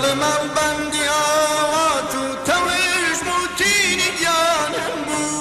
بەمەڵبەندی ئاوات و تەویش موتینی دیانم بوو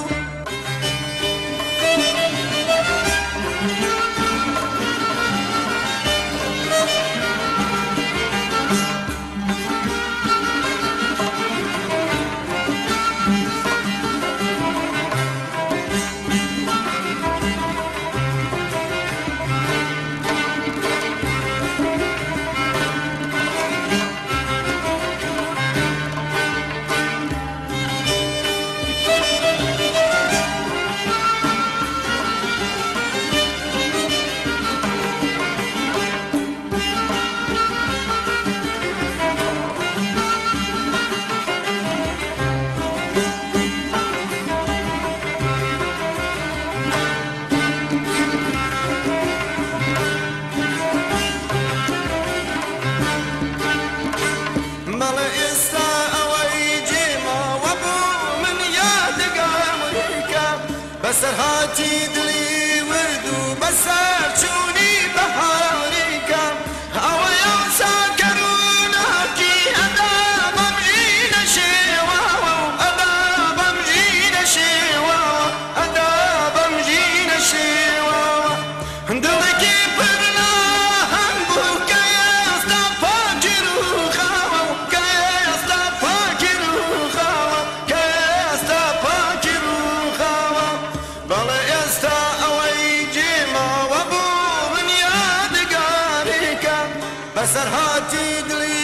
بەسەر هاتی دڵی ورد و بەسەر چوونی بەهاریکە ئەوەیە چاکەر و ناکی ئەدا بەمژینە شێواوە و ئەدا بەمژینە شێواوە ئەدا بەمژینە شێواوە دڵێکی پر ناهەم بوو کە ئێستا پاکی ڕووخاوە و کە ئێستا پاکی ڕووخاوە کە ئێستا پاکی ڕووخاوە بەڵێ ئێستا ئەوەی جێماوە بوو من یادگاریکە بەسەر هاتی دڵی